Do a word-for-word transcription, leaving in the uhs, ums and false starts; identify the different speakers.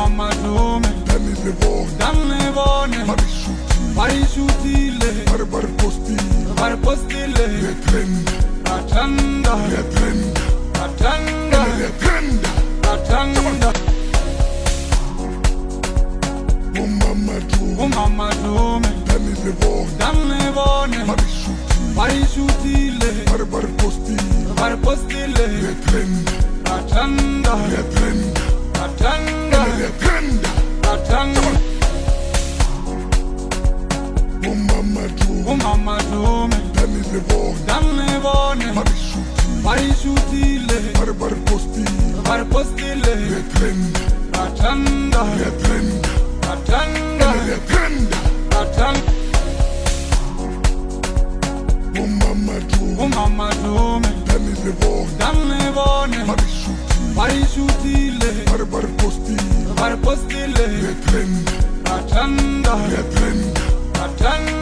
Speaker 1: Umama Dome,
Speaker 2: Danile Bone,
Speaker 1: Danne Bone,
Speaker 2: Marisciuti,
Speaker 1: Marisciutile,
Speaker 2: Barbar Postile,
Speaker 1: Barpostile,
Speaker 2: Le Trend,
Speaker 1: Ratanda,
Speaker 2: Le Trend,
Speaker 1: Ratanda,
Speaker 2: Le Trend,
Speaker 1: Ratanda,
Speaker 2: Umama Dome,
Speaker 1: Umama Dome,
Speaker 2: Danile Bone,
Speaker 1: Danne Bone,
Speaker 2: Marisciuti,
Speaker 1: Marisciutile,
Speaker 2: Barbar Postile,
Speaker 1: Barpostile,
Speaker 2: Le Trend,
Speaker 1: Ratanda,
Speaker 2: Le Trend,
Speaker 1: Ratanda,
Speaker 2: Le Trend,
Speaker 1: Ratanda,
Speaker 2: Umama Dome,
Speaker 1: Umama Dome,
Speaker 2: Danile Bone,
Speaker 1: Danne Bone,
Speaker 2: Marisciuti,
Speaker 1: Marisciutile,
Speaker 2: Barbar Postile,
Speaker 1: Barpostile,
Speaker 2: Le Trend,
Speaker 1: Ratanda,
Speaker 2: Le Trend,
Speaker 1: Ratanda,
Speaker 2: Le Trend,
Speaker 1: Ratanda,
Speaker 2: Umama Dome,
Speaker 1: Umama Dome,
Speaker 2: Danile Bone,
Speaker 1: Danne Bone,
Speaker 2: Marisciuti,
Speaker 1: Marisciutile,
Speaker 2: Barbar Postile,
Speaker 1: Barpostile,
Speaker 2: Le Trend,
Speaker 1: Ratanda,
Speaker 2: Le Trend,
Speaker 1: Ratanda,